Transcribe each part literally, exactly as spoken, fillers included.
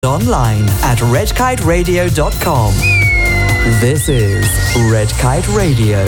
Online at red kite radio dot com. This is Red Kite Radio.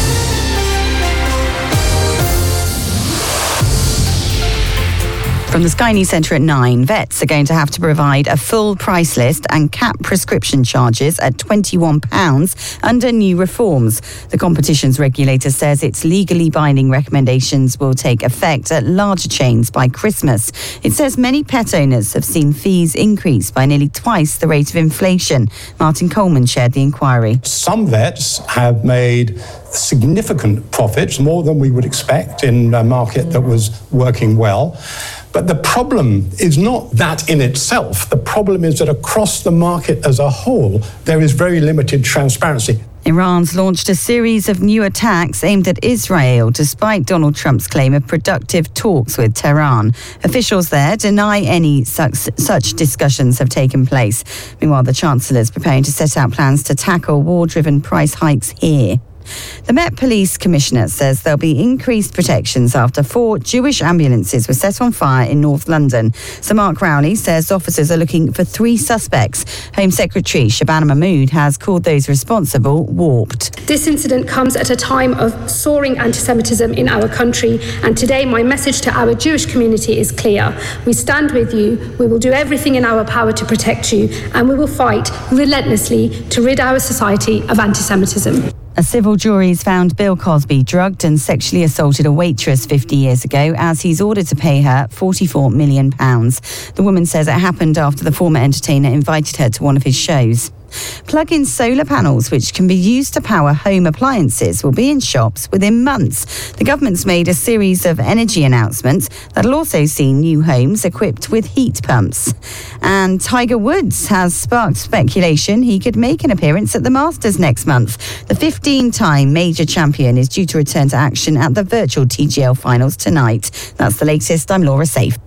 From the Sky News Centre at nine, vets are going to have to provide a full price list and cap prescription charges at twenty-one pounds under new reforms. The competitions regulator says its legally binding recommendations will take effect at larger chains by Christmas. It says many pet owners have seen fees increase by nearly twice the rate of inflation. Martin Coleman chaired the inquiry. Some vets have made significant profits, more than we would expect in a market that was working well. But the problem is not that in itself. The problem is that across the market as a whole, there is very limited transparency. Iran's launched a series of new attacks aimed at Israel, despite Donald Trump's claim of productive talks with Tehran. Officials there deny any such, such discussions have taken place. Meanwhile, the Chancellor is preparing to set out plans to tackle war-driven price hikes here. The Met Police Commissioner says there'll be increased protections after four Jewish ambulances were set on fire in North London. Sir Mark Rowley says officers are looking for three suspects. Home Secretary Shabana Mahmood has called those responsible warped. This incident comes at a time of soaring anti-Semitism in our country, and today my message to our Jewish community is clear. We stand with you, we will do everything in our power to protect you, and we will fight relentlessly to rid our society of anti-Semitism. A civil jury's found Bill Cosby drugged and sexually assaulted a waitress fifty years ago as he's ordered to pay her forty-four million pounds. The woman says it happened after the former entertainer invited her to one of his shows. Plug-in solar panels, which can be used to power home appliances, will be in shops within months. The government's made a series of energy announcements that'll also see new homes equipped with heat pumps. And Tiger Woods has sparked speculation he could make an appearance at the Masters next month. The fifteen-time major champion is due to return to action at the virtual T G L finals tonight. That's the latest. I'm Laura Safe.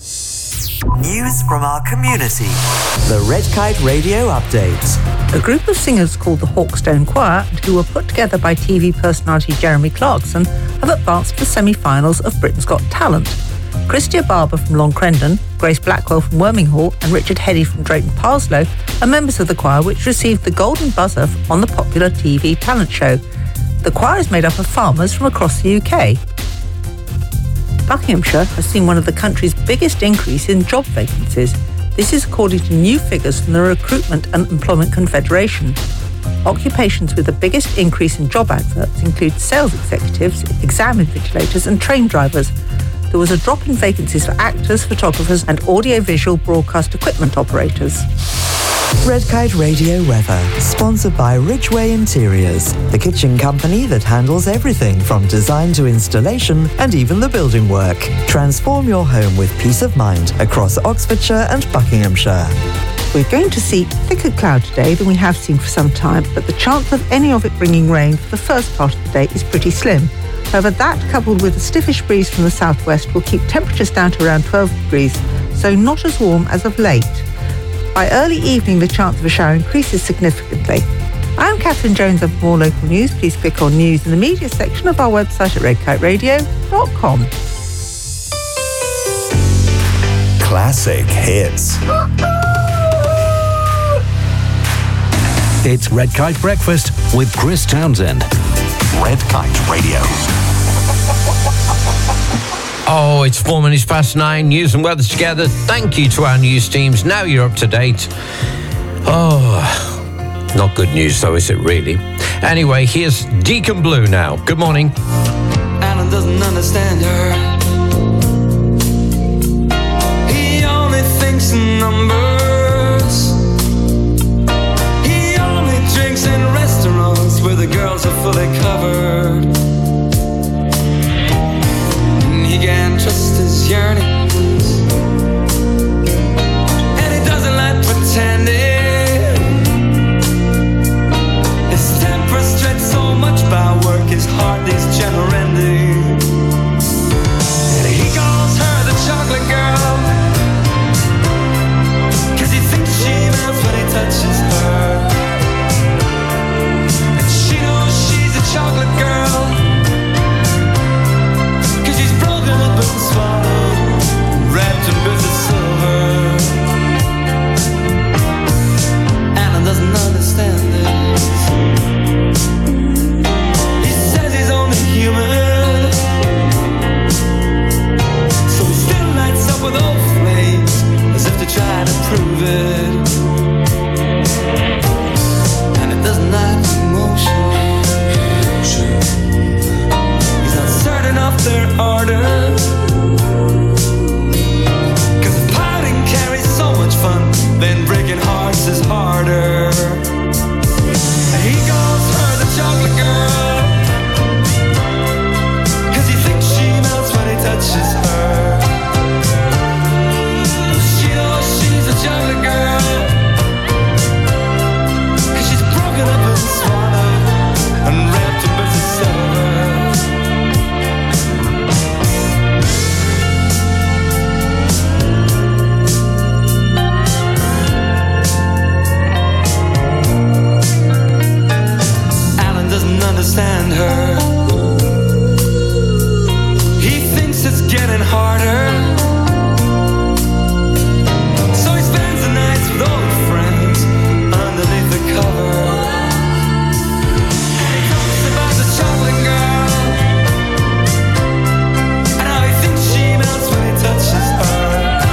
News from our community. The Red Kite Radio Update. A group of singers called the Hawkstone Choir, who were put together by T V personality Jeremy Clarkson, have advanced to the semi-finals of Britain's Got Talent. Christia Barber from Long Crendon, Grace Blackwell from Worminghall and Richard Heddy from Drayton Parslow are members of the choir, which received the Golden Buzzer on the popular T V talent show. The choir is made up of farmers from across the U K. Buckinghamshire has seen one of the country's biggest increase in job vacancies. This is according to new figures from the Recruitment and Employment Confederation. Occupations with the biggest increase in job adverts include sales executives, exam invigilators and train drivers. There was a drop in vacancies for actors, photographers and audiovisual broadcast equipment operators. Red Kite Radio weather, sponsored by Ridgeway Interiors, the kitchen company that handles everything from design to installation and even the building work. Transform your home with peace of mind across Oxfordshire and Buckinghamshire. We're going to see thicker cloud today than we have seen for some time, but the chance of any of it bringing rain for the first part of the day is pretty slim. However, that coupled with a stiffish breeze from the southwest will keep temperatures down to around twelve degrees, so not as warm as of late. By early evening, the chance of a shower increases significantly. I'm Catherine Jones of More Local News. Please click on News in the Media section of our website at red kite radio dot com. Classic hits. It's Red Kite Breakfast with Chris Townsend. Red Kite Radio. Oh, it's four minutes past nine. News and weather together. Thank you to our news teams. Now you're up to date. Oh, not good news though, is it really? Anyway, here's Deacon Blue now. Good morning. Alan doesn't understand her. He only thinks in numbers. He only drinks in restaurants where the girls are fully covered. He can't trust his yearnings, and he doesn't like pretending. His temper stretched so much by work, his heart is general ending. prove it. And it doesn't lack emotion. He's not certain of their ardor. Cause pouting carries so much fun, then breaking hearts is harder. He calls her the chocolate girl, cause he thinks she melts when he touches her. She knows she's a chocolate girl, cause she's broken up and swallowed and wrapped in bits of silver. Alan doesn't understand her. He thinks it's getting harder. So he spends the nights with old friends underneath the cover. And he talks about the chocolate girl and how he thinks she melts when he touches her.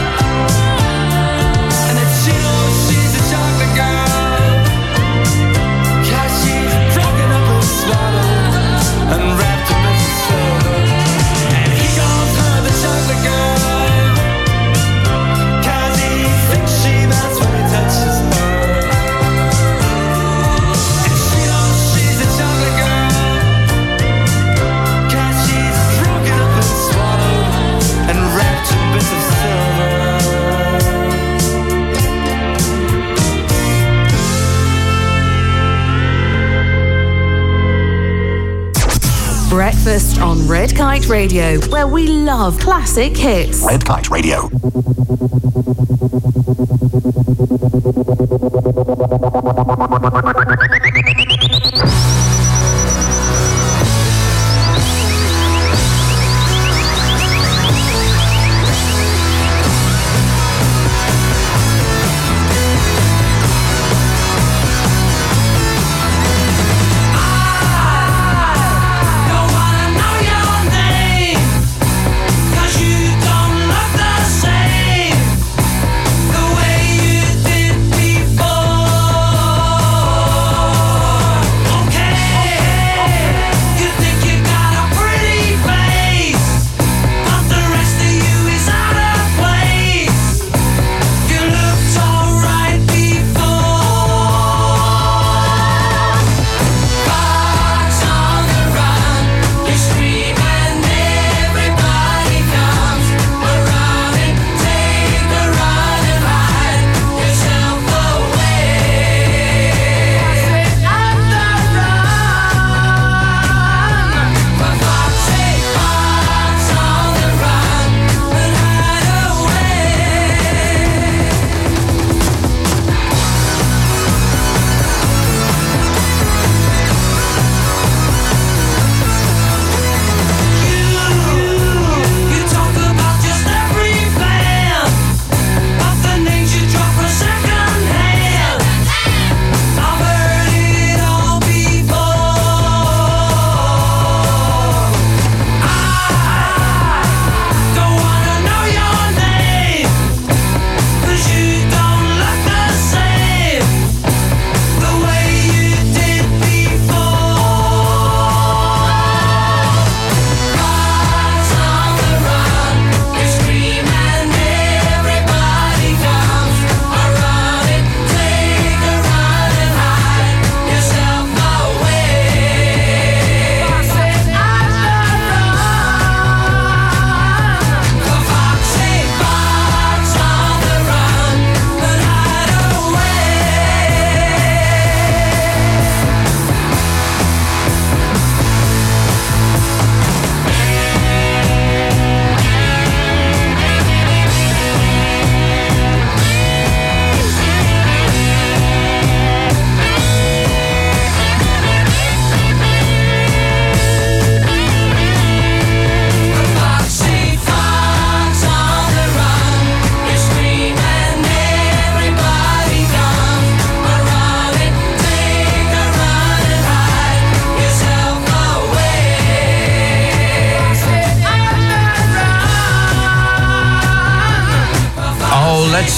And that she knows she's a chocolate girl, cause she's broken up and swallowed and wrapped in bits of silver. And he calls her the chocolate girl, cause he thinks she melts when he touches her. And she knows she's a chocolate girl, cause she's broken up and swallowed and wrapped in bits of silver. Breakfast on Red Kite Radio, where we love classic hits. Red Kite Radio. Don't wanna know your name, 'cause you don't look the same the way you did before. Okay.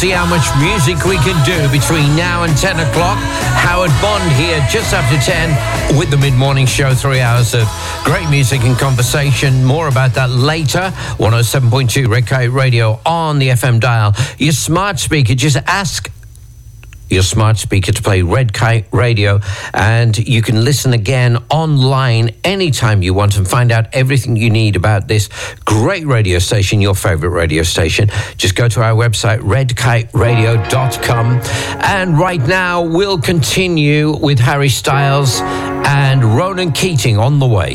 see how much music we can do between now and ten o'clock. Howard Bond here just after ten with the mid-morning show. Three hours of great music and conversation. More about that later. one oh seven point two Red Kite Radio on the F M dial. Your smart speaker, just ask your smart speaker to play Red Kite Radio, and you can listen again online anytime you want and find out everything you need about this great radio station, your favorite radio station. Just go to our website, red kite radio dot com. And right now we'll continue with Harry Styles and Ronan Keating on the way.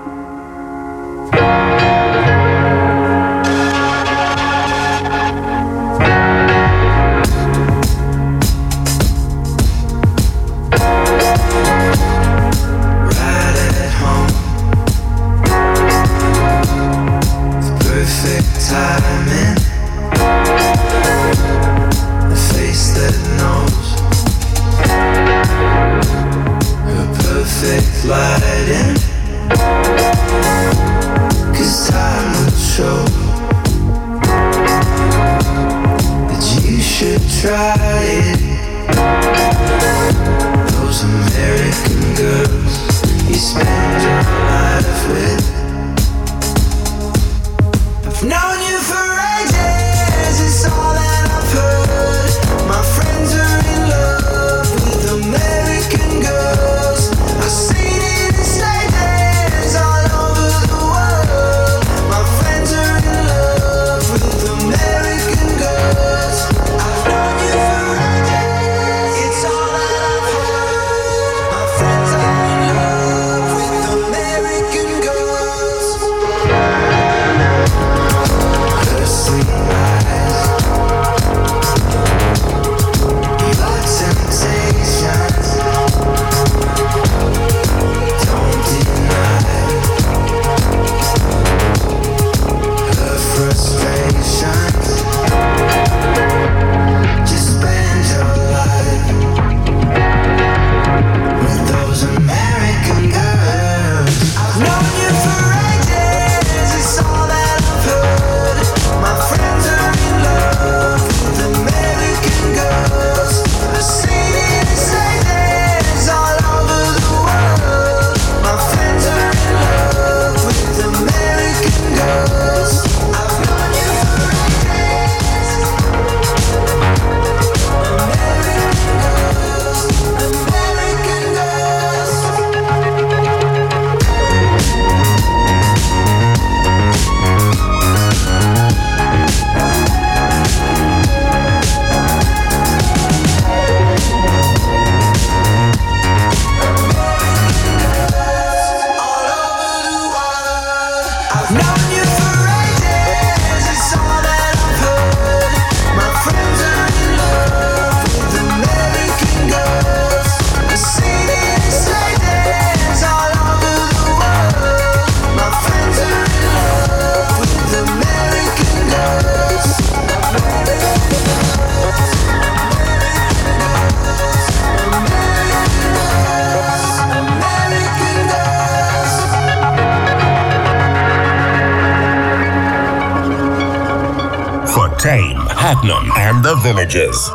And the Villages.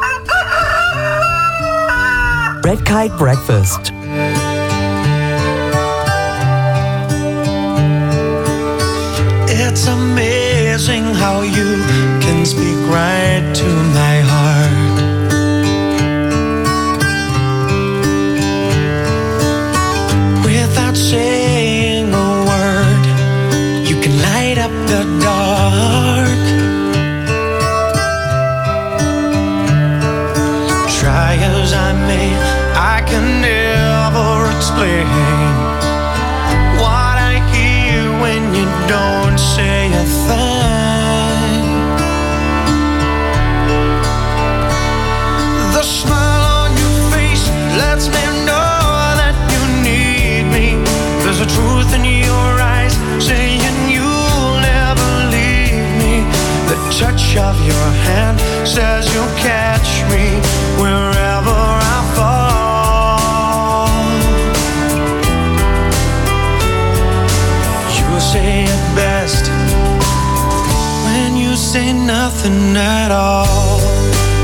Red Kite Breakfast. It's amazing how you can speak right to my heart. Without saying a word, you can light up the dark. Try as I may, I can never explain what I hear when you don't say a thing. The smile on your face lets me know that you need me. There's a truth in your eyes saying you'll never leave me. The touch of your hand says you'll catch me wherever I fall. You say it best when you say nothing at all.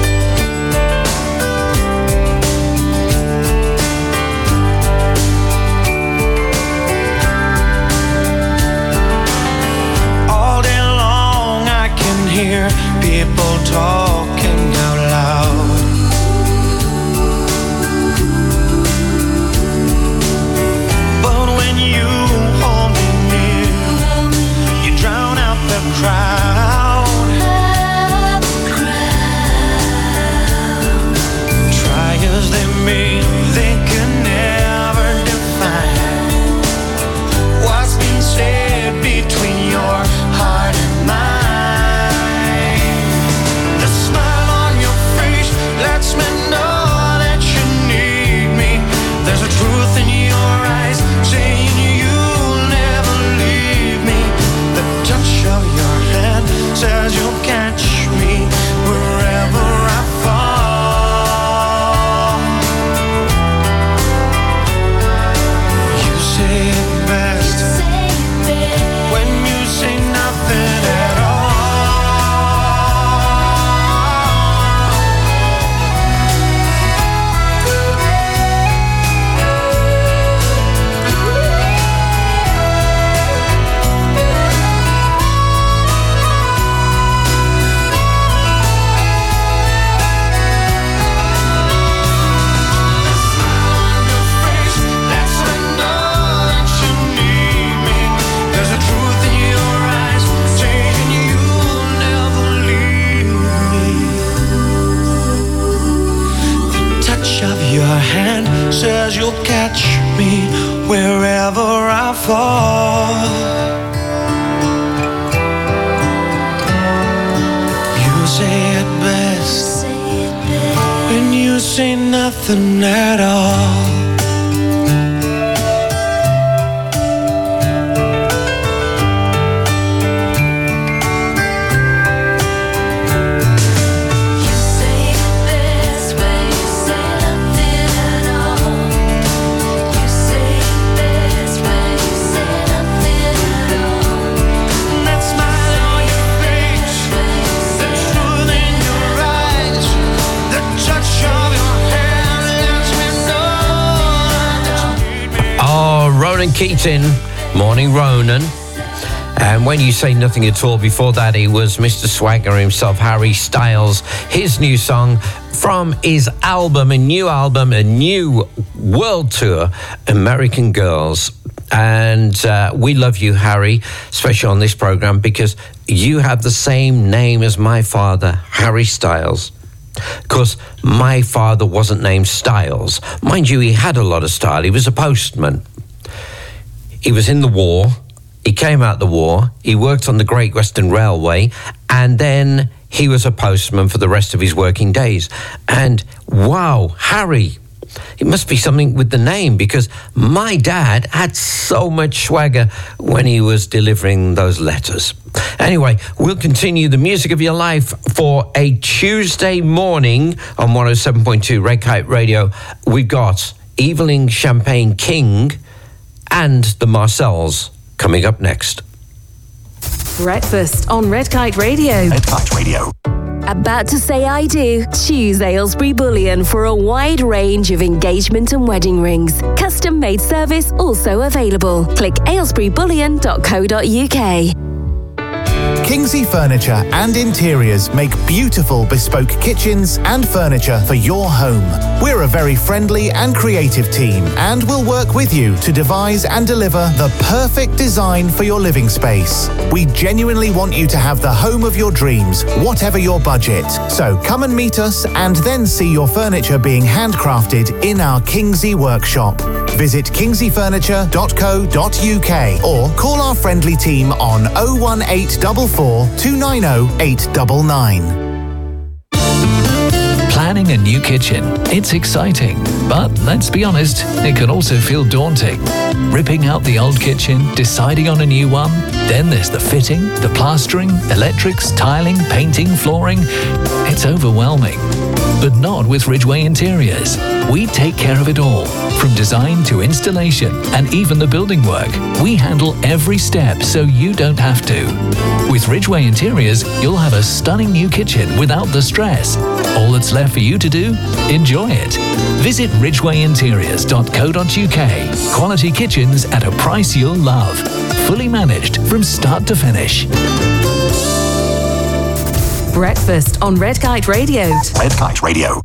touch of your hand says you'll catch me wherever I fall. You say it best when you say nothing at all. Ronan Keating, Morning Ronan. And when you say nothing at all, before that he was Mister Swagger himself, Harry Styles, his new song from his album, a new album, a new world tour, American Girls. And uh, we love you, Harry, especially on this program, because you have the same name as my father, Harry Styles. Because my father wasn't named Styles. Mind you, he had a lot of style. He was a postman. He was in the war. He came out the war. He worked on the Great Western Railway. And then he was a postman for the rest of his working days. And wow, Harry, it must be something with the name, because my dad had so much swagger when he was delivering those letters. Anyway, we'll continue the music of your life for a Tuesday morning on one oh seven point two Red Kite Radio. We've got Evelyn Champagne King and the Marcells coming up next. Breakfast on Red Kite Radio. Red Kite Radio. About to say I do? Choose Aylesbury Bullion for a wide range of engagement and wedding rings. Custom made service also available. Click aylesbury bullion dot co dot uk. Kingsley Furniture and Interiors make beautiful bespoke kitchens and furniture for your home. We're a very friendly and creative team, and we'll work with you to devise and deliver the perfect design for your living space. We genuinely want you to have the home of your dreams, whatever your budget. So come and meet us and then see your furniture being handcrafted in our Kingsley workshop. Visit kingsley furniture dot co dot uk or call our friendly team on oh one eight four four, two nine oh, eight nine nine. Planning a new kitchen. It's exciting, but let's be honest, it can also feel daunting. Ripping out the old kitchen, deciding on a new one, then there's the fitting, the plastering, electrics, tiling, painting, flooring. It's overwhelming. But not with Ridgeway Interiors. We take care of it all, from design to installation and even the building work. We handle every step so you don't have to. With Ridgeway Interiors, you'll have a stunning new kitchen without the stress. All that's left for you to do? Enjoy it. Visit ridgeway interiors dot co dot uk. Quality kitchens at a price you'll love. Fully managed from start to finish. Breakfast on Red Kite Radio. Red Kite Radio.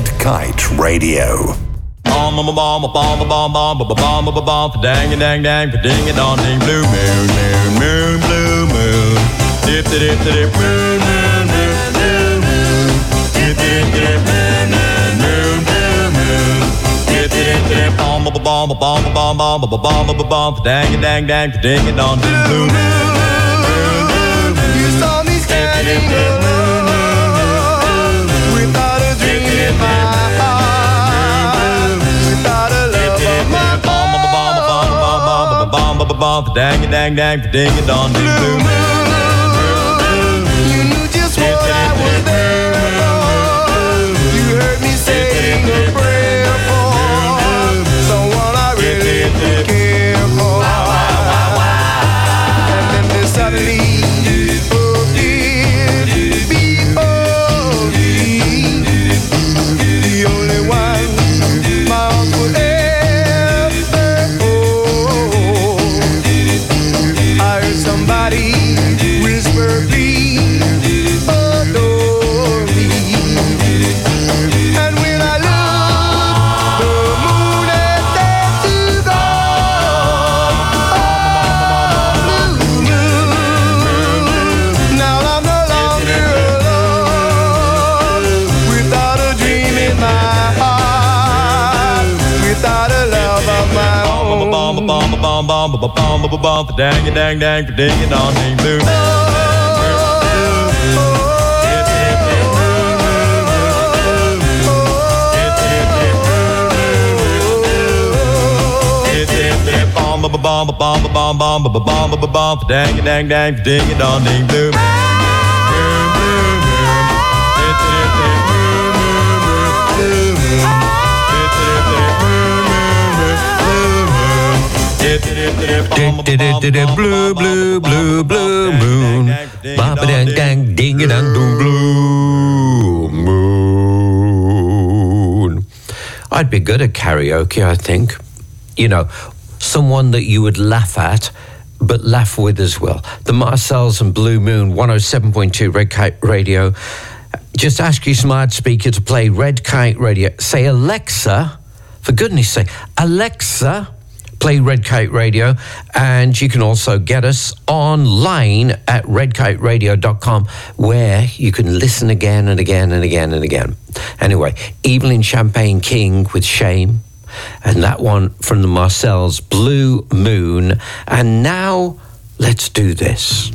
Red Kite Radio. Bomb, bomb, bomb, bomb, bomb, bomb, bomb, bomb, bomb, bomb, dang, dang, dang, ding, dong, ding, blue moon, moon, moon, blue moon, dip, dip, dip, moon, moon, moon, blue moon, dip, dip, dip, moon, moon, blue moon, dip, dip, dip, bomb, bomb, bomb, bomb, bomb, bomb, bomb, bomb, bomb, dang, dang, dang, ding, dong, ding, blue moon, moon, you saw me standing alone without a dream in my heart. Dang dang dang ding a dong ding blue moon. You knew just what I was there for. You heard me saying a prayer for someone I really care for. And then there suddenly appeared before me the only one my arms would ever. Somebody whisper, please adore me. And when I look, the moon is there to go. Oh, blue moon. Now I'm no longer alone, without a dream in my heart, without a love of my own. Bomb, bomb, bomb, bomb, bomb, bomb, bomb, bomb, dang, dang, dang, ding, dong, ding, blue. Bomb, bomb, bomb, bomb, bomb, bomb, bomb, bomb, dang, dang, dang, ding, dong, ding, blue. Blue, blue, blue, blue moon. Baba dang dang ding a dang doo blue moon. I'd be good at karaoke, I think. You know, someone that you would laugh at, but laugh with as well. The Marcells and Blue Moon, one oh seven point two Red Kite Radio. Just ask your smart speaker to play Red Kite Radio. Say, Alexa, for goodness sake, Alexa, play Red Kite Radio, and you can also get us online at red kite radio dot com, where you can listen again and again and again and again. Anyway, Evelyn Champagne King with Shame, and that one from the Marcells, Blue Moon. And now, let's do this.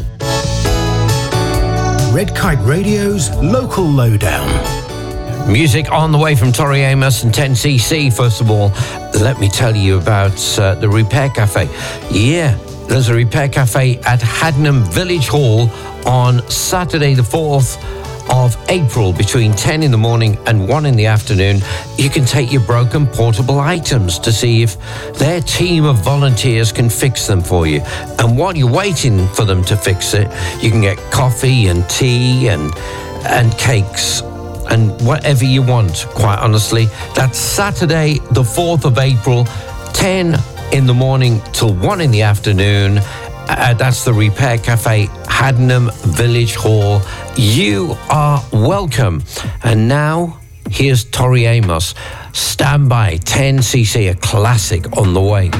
Red Kite Radio's Local Lowdown. Music on the way from Tori Amos and ten C C. First of all, let me tell you about uh, the Repair Cafe. Yeah, there's a Repair Cafe at Haddenham Village Hall on Saturday the fourth of April between ten in the morning and one in the afternoon. You can take your broken portable items to see if their team of volunteers can fix them for you. And while you're waiting for them to fix it, you can get coffee and tea and and cakes and whatever you want, quite honestly. That's Saturday, the fourth of April, ten in the morning till one in the afternoon. Uh, that's the Repair Cafe, Haddenham Village Hall. You are welcome. And now, here's Tori Amos. Stand by, ten C C, a classic on the way.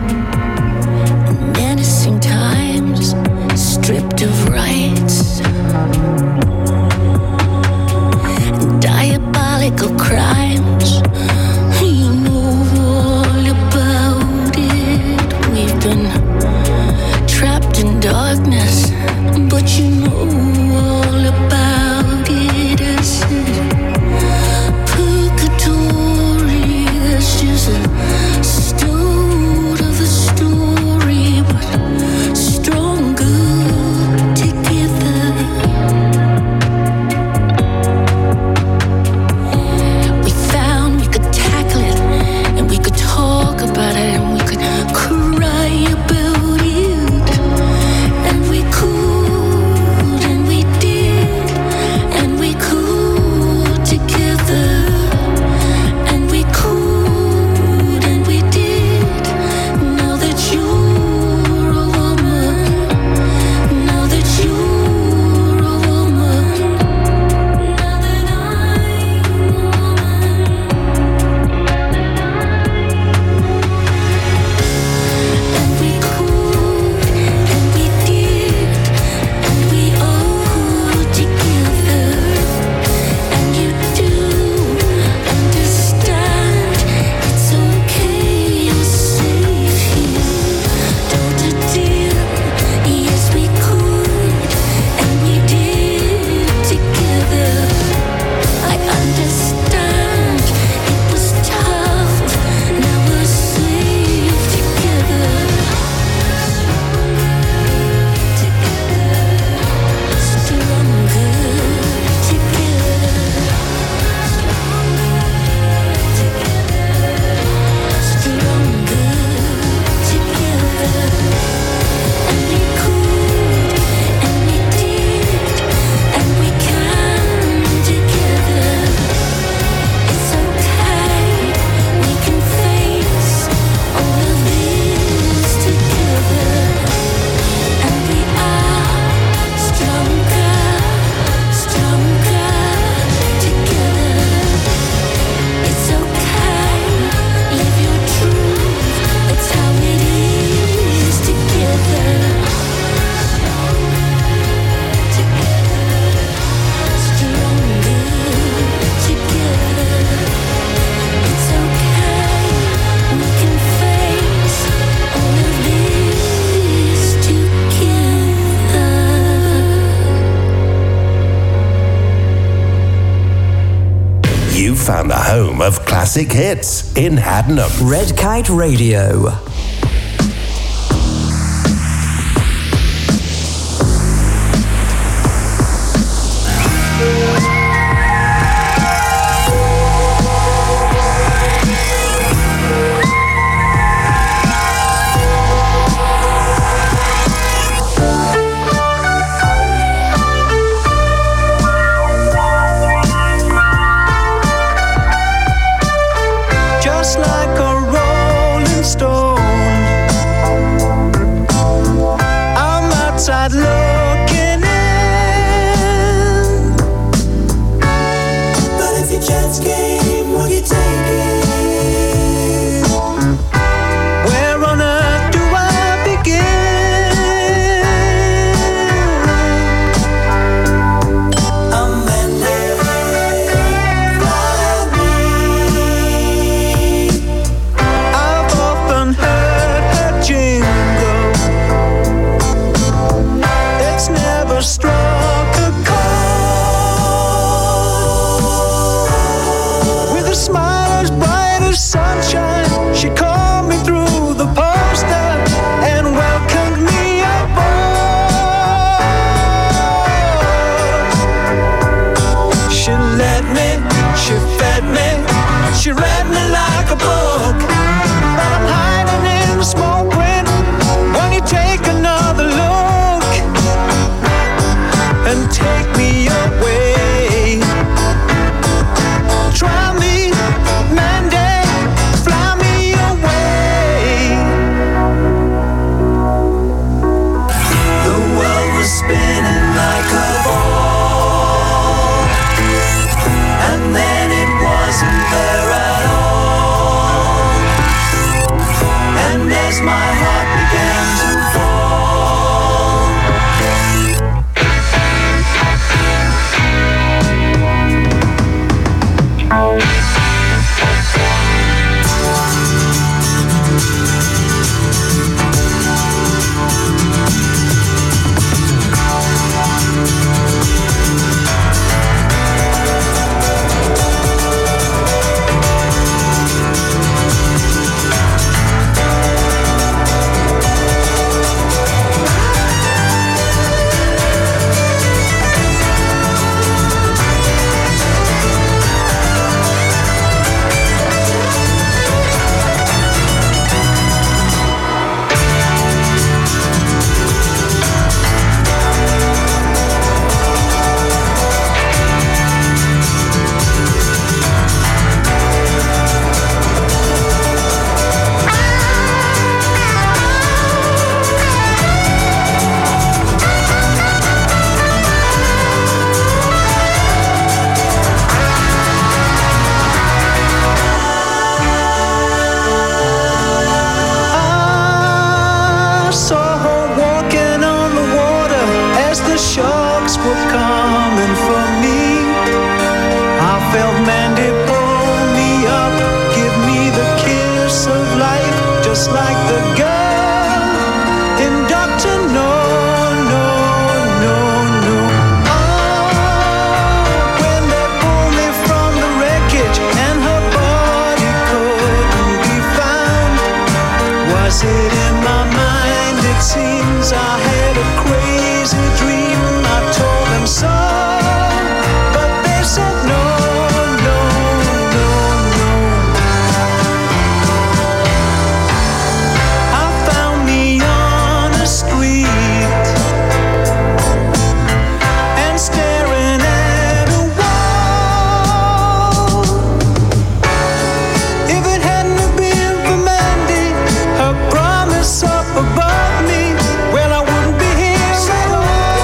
Menacing times, stripped of rights. Diabolical crimes, you know all about it. We've been trapped in darkness, but you know all about it. I said, purgatory, that's just a stone of the home of classic hits in Haddenham. Red Kite Radio. Just like a rolling stone, I'm outside looking in. But if your chance came, would you take it? Where on earth do I begin? I'm mending for me. I've often heard her jingle. It's never struck a chord. With a smile as bright as sunshine, she called me through the poster and welcomed me aboard. She led me, she fed me, she read me like a book. But I'm hiding in the small print. Won't you take another look and take me away? Try me, Mandy, fly me away. The world was spinning like a ball, and then it wasn't there at all. And as my heart began to I saw her walking on the water as the sharks were coming for me. I felt Mandy pull me up, give me the kiss of life, just like the girl in Doctor No, No, No, No. Oh, when they pulled me from the wreckage and her body couldn't be found. Was it in my mind? It seems I had a crazy dream. I told them so, but they said no, no, no, no. I found me on a street and staring at a wall. If it hadn't have been for Mandy, her promise up above me, well, I wouldn't be here at all.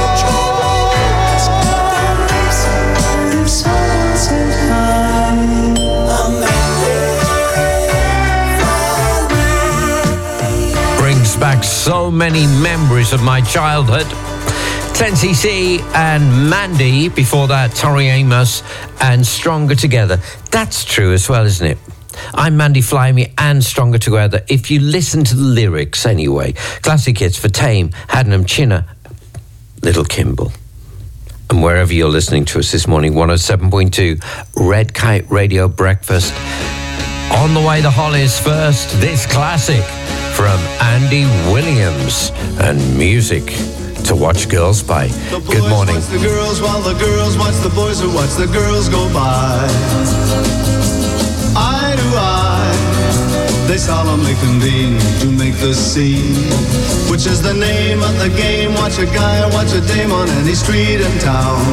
If someone said hi, I'm Brings back so many memories of my childhood. ten C C and Mandy, before that Tori Amos and Stronger Together. That's true as well, isn't it? I'm Mandy Fly Me and Stronger Together. If you listen to the lyrics anyway. Classic hits for Tame, Haddenham, Chinner, Little Kimble. and wherever you're listening to us this morning. one oh seven point two Red Kite Radio Breakfast. On the way, the Hollies first. This classic from Andy Williams and music to watch girls by. Good morning. Watch the girls while the girls watch the boys who watch the girls go by. Eye to eye, they solemnly convene to make the scene, which is the name of the game. Watch a guy, watch a dame on any street in town.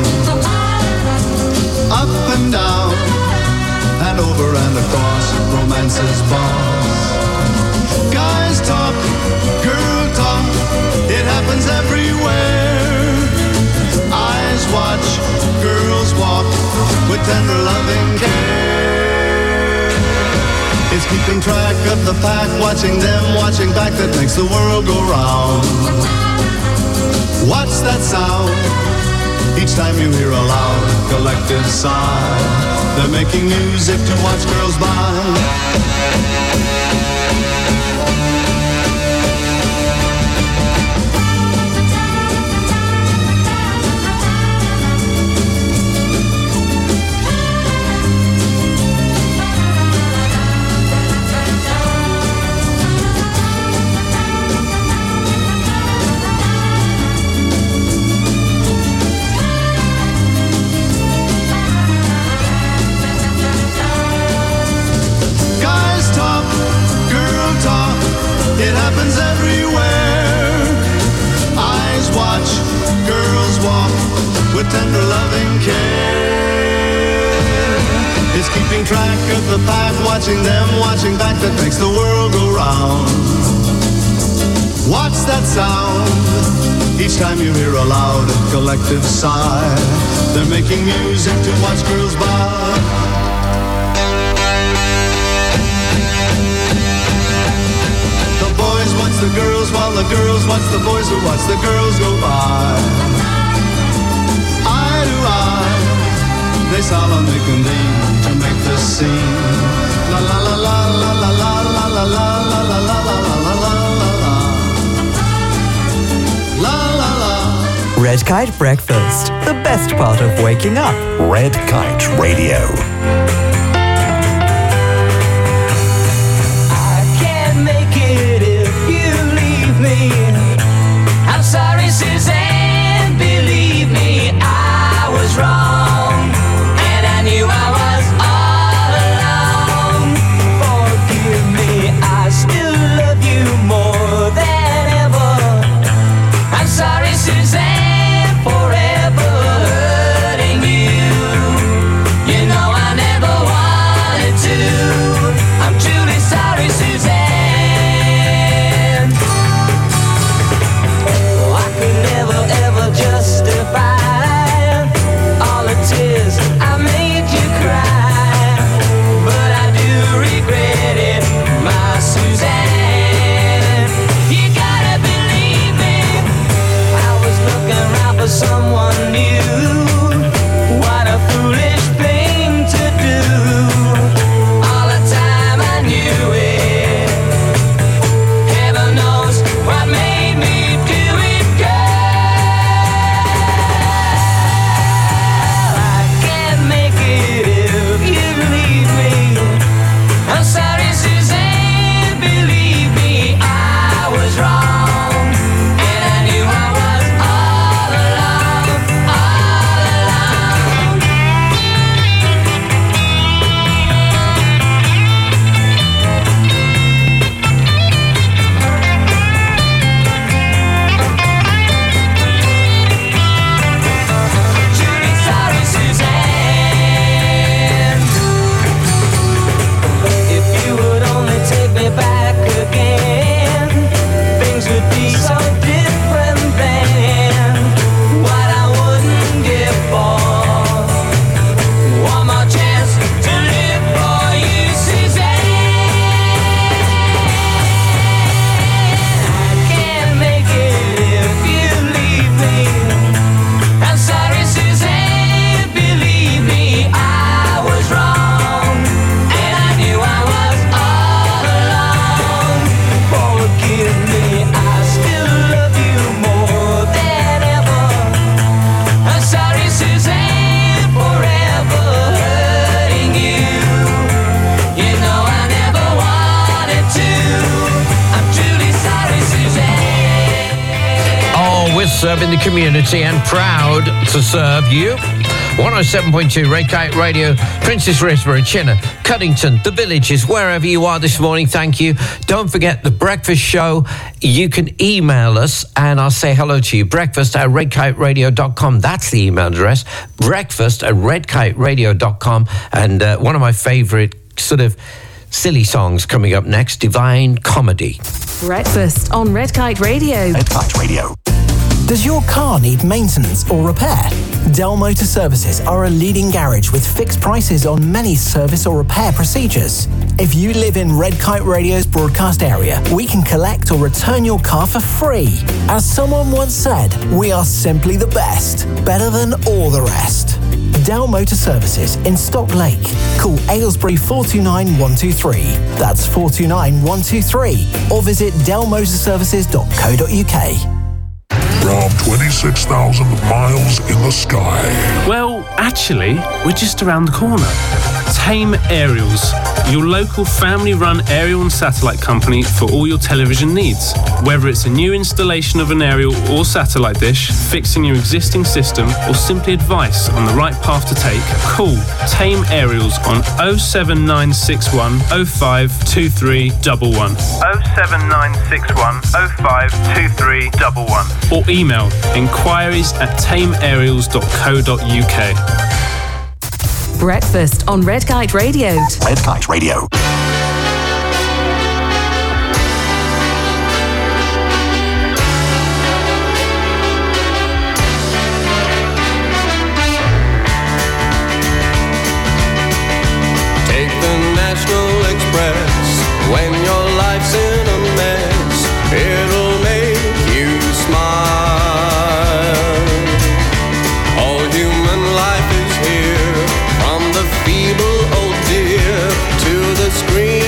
Up and down, and over and across, romance's boss. Guys talk, girl talk, it happens everywhere. Eyes watch, girls walk with tender loving care. It's keeping track of the pack, watching them, watching back, that makes the world go round. What's that sound? Each time you hear a loud collective sigh, they're making music to watch girls by. It happens everywhere. Eyes watch, girls walk with tender loving care. It's keeping track of the pack, watching them, watching back, that makes the world go round. What's that sound? Each time you hear a loud collective sigh, they're making music to watch girls by. Watch the girls while the girls watch the boys who watch the girls go by. Eye to eye, they solemnly convene to make the scene. La la la la la la la la la la la la la la la la la la. Red Kite Breakfast, the best part of waking up. Red Kite Radio. I'm sorry, Suzanne, believe me, I was wrong, and I knew I was all alone. Forgive me, I still love you more than ever. I'm sorry, Suzanne, forever hurting you. You know I never serving the community and proud to serve you. one oh seven point two Red Kite Radio, Princess Risborough, Chinner, Cuddington, The Villages, wherever you are this morning, thank you. Don't forget the breakfast show. You can email us and I'll say hello to you. Breakfast at red kite radio dot com. That's the email address. Breakfast at red kite radio dot com. And uh, one of my favourite sort of silly songs coming up next, Divine Comedy. Breakfast on Red Kite Radio. Red Kite Radio. Does your car need maintenance or repair? Dell Motor Services are a leading garage with fixed prices on many service or repair procedures. If you live in Red Kite Radio's broadcast area, we can collect or return your car for free. As someone once said, we are simply the best, better than all the rest. Dell Motor Services in Stock Lake. Call Aylesbury four two nine one two three. That's four two nine one two three. Or visit dell motor services dot co dot uk. From twenty-six thousand miles in the sky. Well, actually, we're just around the corner. Tame Aerials, your local family-run aerial and satellite company for all your television needs. Whether it's a new installation of an aerial or satellite dish, fixing your existing system, or simply advice on the right path to take, call Tame Aerials on oh seven nine six one oh five two three one one. oh seven nine six one oh five two three one one. Or email inquiries at tame aerials dot co dot uk. Breakfast on Red Kite Radio. Red Kite Radio. Take the National Express when your life's in a mess. It'll make you smile. All human life is here, from the feeble old dear to the scream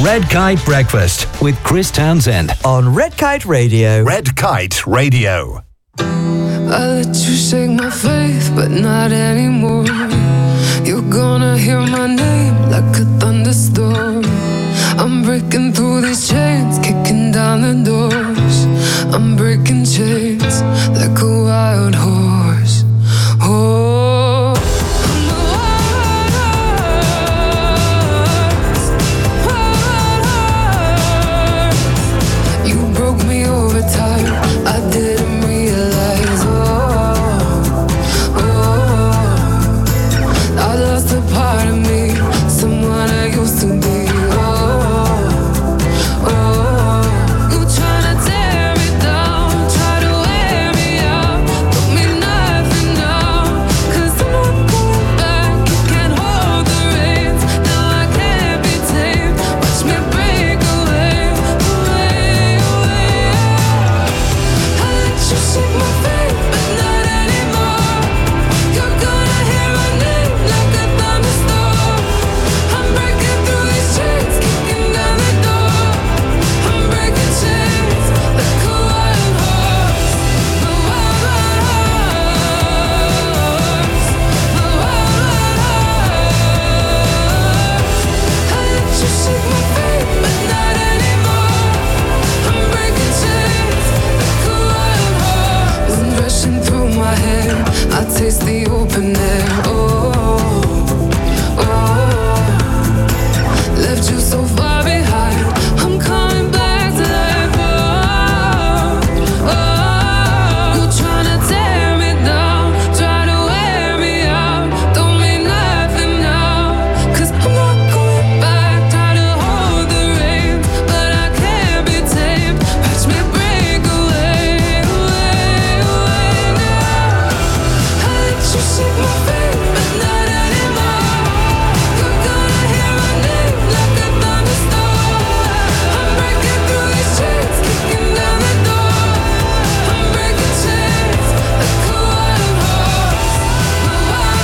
Red Kite Breakfast with Chris Townsend on Red Kite Radio. Red Kite Radio. I let you shake my faith, but not anymore. You're gonna hear my name like a thunderstorm. I'm breaking through these chains, kicking down the doors. I'm breaking chains like a wild horse. Oh, I'm a wild horse, wild horse. You broke me over time, I didn't realize. Oh, oh, I lost a part of me, someone I used to be. I taste the open air. Oh, oh, left you so far behind. I'm coming back to life. Oh, oh, you're trying to tear me down, try to wear me out. Don't mean nothing now, 'cause I'm not going back. Try to hold the reins, but I can't be tamed. Watch me break away, away, away now. You shake my faith, but not anymore. You're gonna hear my name like a thunderstorm. I'm breaking through these chains, kicking down the door. I'm breaking chains like a wild horse. A wild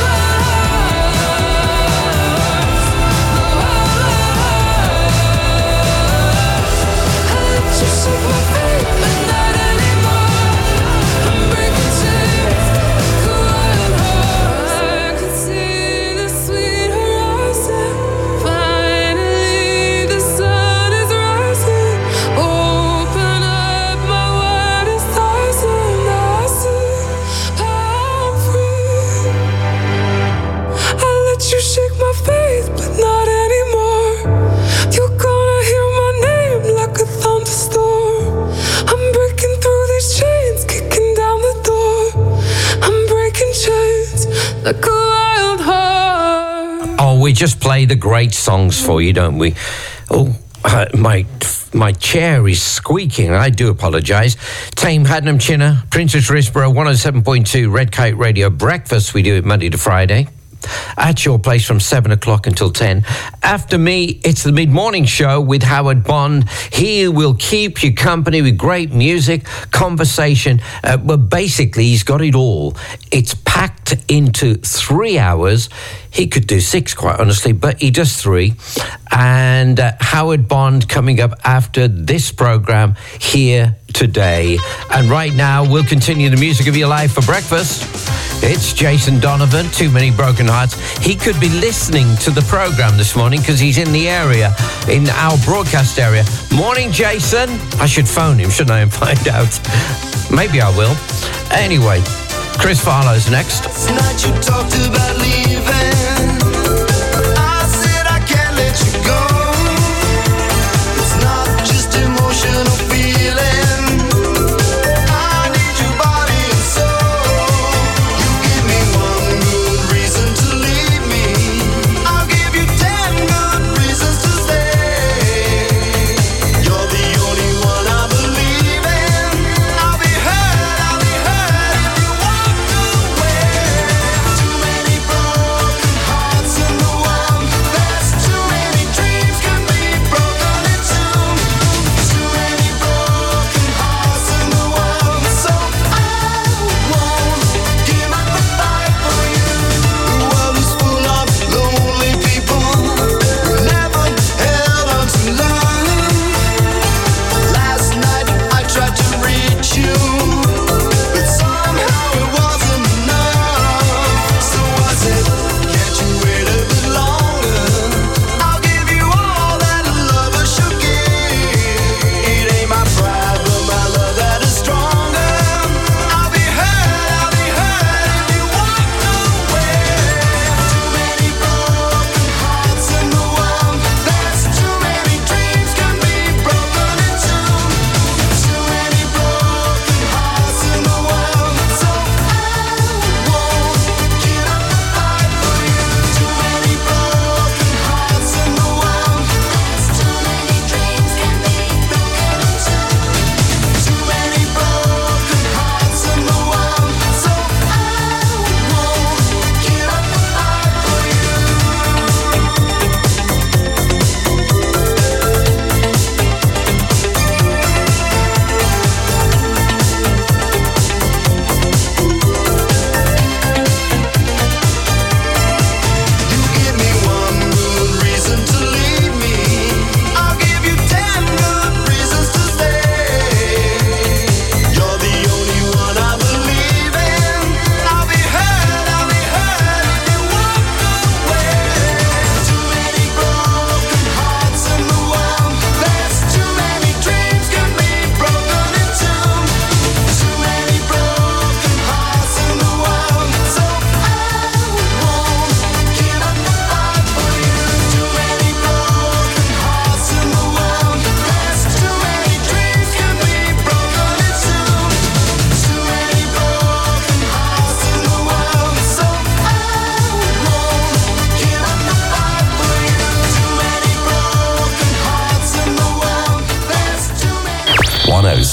horse. A wild horse. I let you shake my faith, but not anymore. I'm breaking chains like a wild horse. I can see the sweet horizon. Finally, the sun is rising. Open up, my world is tossing. I see I'm free. I let you shake my faith, but not anymore. You're gonna hear my name like a thunderstorm. I'm breaking through these chains, kicking down the door. I'm breaking chains like a wild horse. Oh, we just play the great songs for you, don't we? Oh, uh, my my chair is squeaking. I do apologise. Tame Hadnam Chinner, Princess Risborough, one oh seven point two Red Kite Radio Breakfast. We do it Monday to Friday. At your place from seven o'clock until ten. After me, it's the mid-morning show with Howard Bond. He will keep you company with great music, conversation. Uh, well, basically, he's got it all. It's packed into three hours. He could do six, quite honestly, but he does three. And uh, Howard Bond coming up after this program here today. And right now, we'll continue the music of your life for breakfast. It's Jason Donovan, Too Many Broken Hearts. He could be listening to the program this morning because he's in the area, in our broadcast area. Morning, Jason. I should phone him, shouldn't I, and find out. Maybe I will. Anyway, Chris Farlow's next. Tonight you talked about leaving. I said I can't let you go. It's not just emotional feeling. I need your body and soul. You give me one good reason to leave me. I'll give you ten good reasons to stay. You're the only one I believe in. I'll be hurt, I'll be hurt if you walk away. Too many broken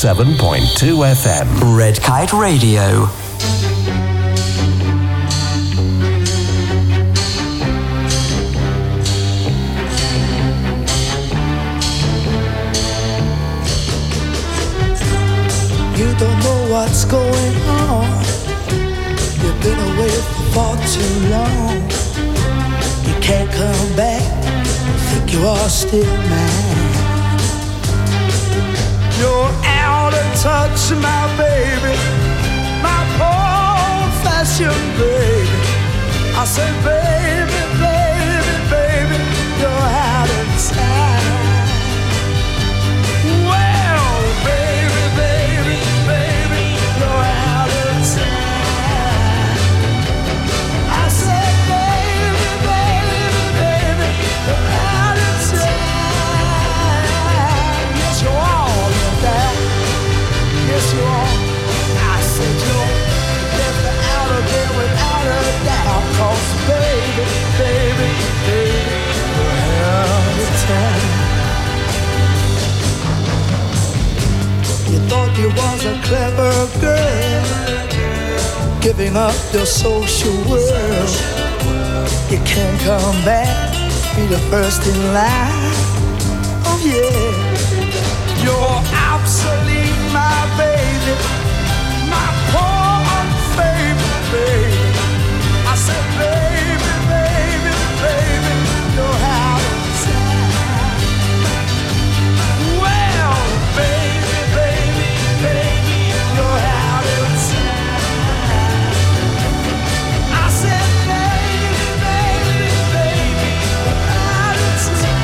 seven point two F M. Red Kite Radio. You don't know what's going on. You've been away for far too long. You can't come back. Think you are still mine. You're out of touch, my baby, my old-fashioned baby. I said, baby, baby, baby, you're out of time. Well, baby, baby, baby, you're out of time. I said, baby, baby, baby, you're out of time. Yes, you are, that. Yes, you are. I said, you're never out of there without a doubt. 'Cause baby, baby, baby, you're out of time. You thought you was a clever girl, giving up your social world. You can't come back, be the first in line. Oh yeah, you're obsolete, my baby, my poor unfavorite baby. I said, baby, baby, baby, you're out of time. Well, baby, baby, baby, you're out of time. I said, baby, baby, baby, you're out of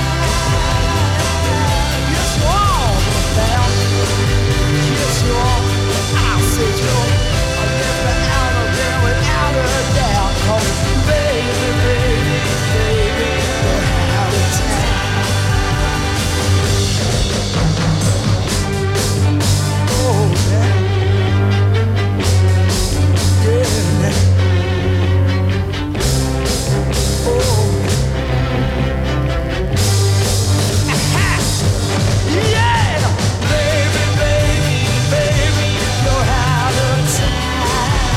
time. Yes, you are, now. Yes, you are. I said, you're never out of there without a doubt. 'Cause baby, baby, baby, you're out of time. Oh, man. Yeah, man. Oh. Yeah! Baby, baby, baby, you're out of time.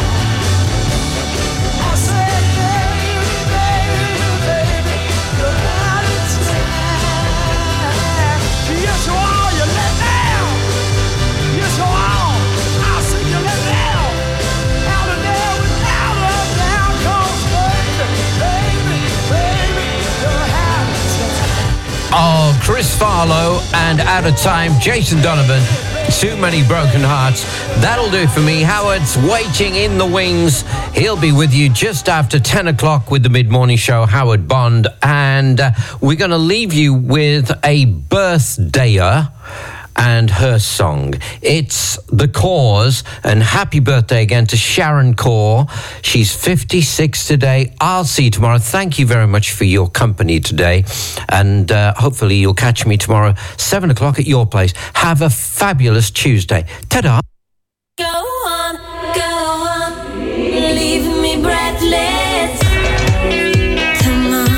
I said, baby, baby, baby, you're out of time. Yes, you are, you let down. Yes, you are. I said, you let down. Out of there without a doubt. 'Cause baby, baby, baby, you're out of time. Oh, Chris Farlow and Out of Time, Jason Donovan, Too Many Broken Hearts. That'll do for me. Howard's waiting in the wings. He'll be with you just after ten o'clock with the mid-morning show, Howard Bond. And uh, we're going to leave you with a birthdayer and her song. It's The Cause, and happy birthday again to Sharon Core. She's fifty-six today. I'll see you tomorrow. Thank you very much for your company today, and uh, hopefully you'll catch me tomorrow, seven o'clock at your place. Have a fabulous Tuesday. Ta-da! Go on, go on, leave me breathless. Come on.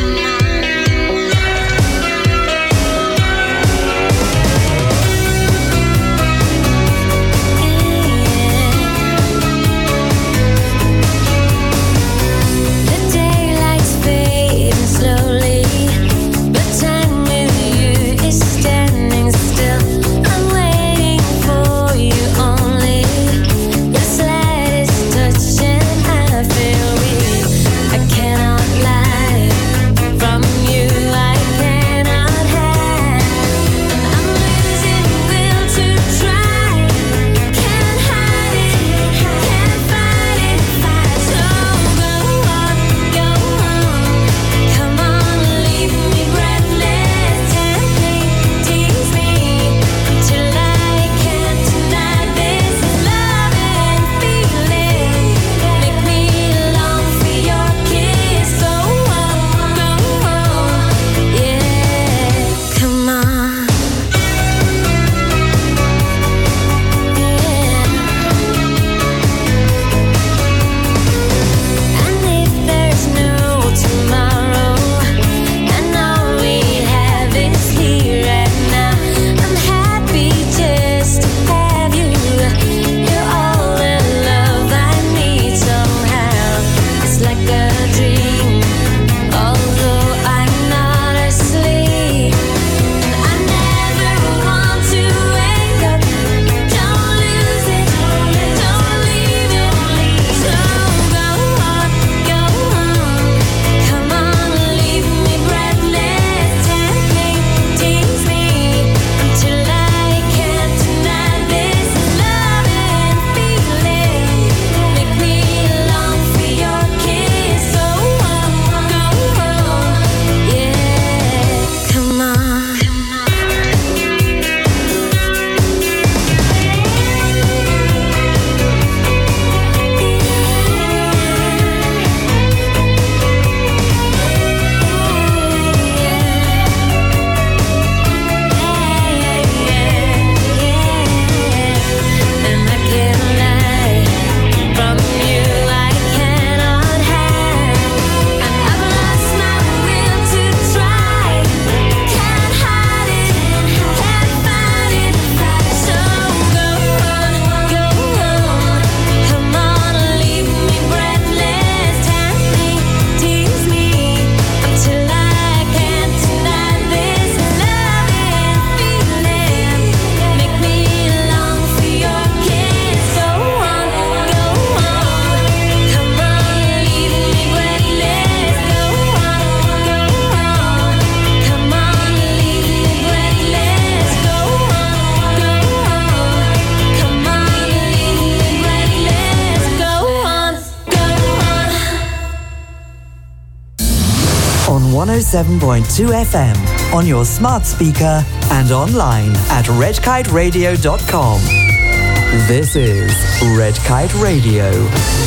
The daylight's fading slowly, but time with you is standing still. I'm waiting for you. one oh seven point two F M on your smart speaker and online at red kite radio dot com. This is Red Kite Radio.